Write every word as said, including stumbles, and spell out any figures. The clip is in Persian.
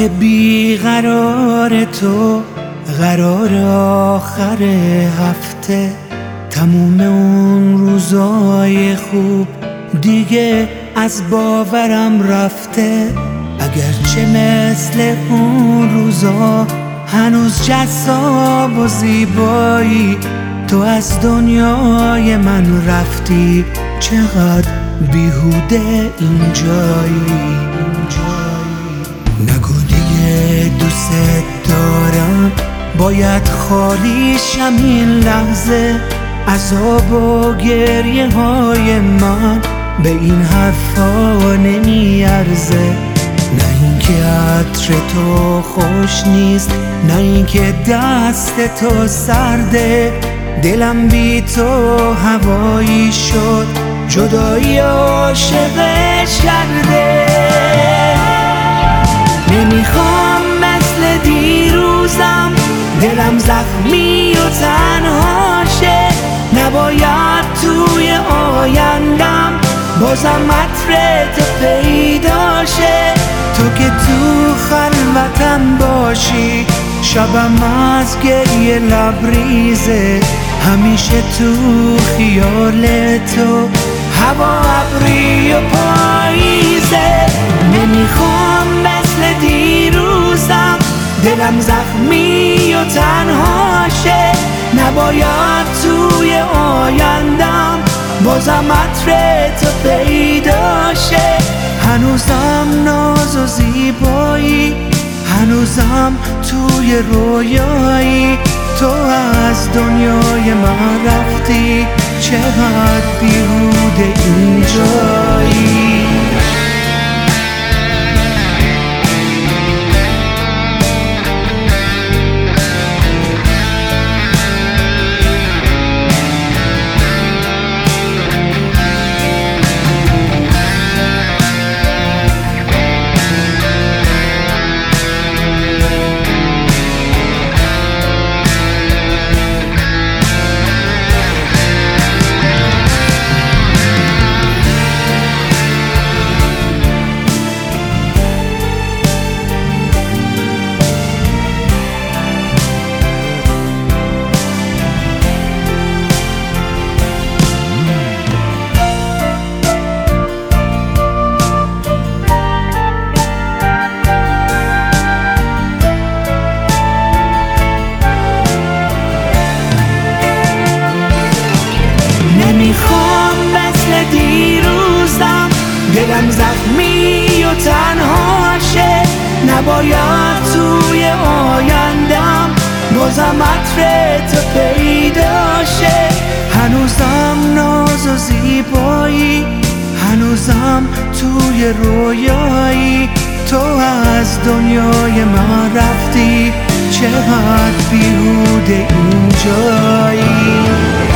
روزای بیقرار تو، قرار آخر هفته، تموم اون روزای خوب دیگه از باورم رفته. اگرچه مثل اون روزا هنوز جذاب و زیبایی، تو از دنیای من رفتی، چقدر بیهوده این جایی. نگو دیگه دوست دارم، باید خالی شم این لحظه. عذاب و گریه های من به این حرفا نمیارزه. نه اینکه عطر تو خوش نیست، نه اینکه دست تو سرده، دلم بی تو هوایی شد، جدایی عاشقش کرده. نمیخوام مثل دیروزم دلم زخمی و تنها شه، نباید توی آیندم بازم عطر تو پیدا شه. تو که تو خلوتم باشی، شبم از گریه لبریزه، همیشه تو خیال تو هوا ابری و پاییزه. نمیخوام مثل دیروزم دلم زخمی و تنها شه، نباید توی آیندم بازم عطر تو پیدا شه. هنوزم ناز و زیبایی، هنوزم توی رویایی، تو از دنیای من رفتی، چقدر بیهوده این جایی. نمیخوام مثل دیروزم دلم زخمی و تنها شه، نباید توی آیندم بازم عطر تو پیدا شه. هنوزم ناز و زیبایی، هنوزم توی رویایی، تو از دنیای من رفتی، چقدر بیهوده این جایی.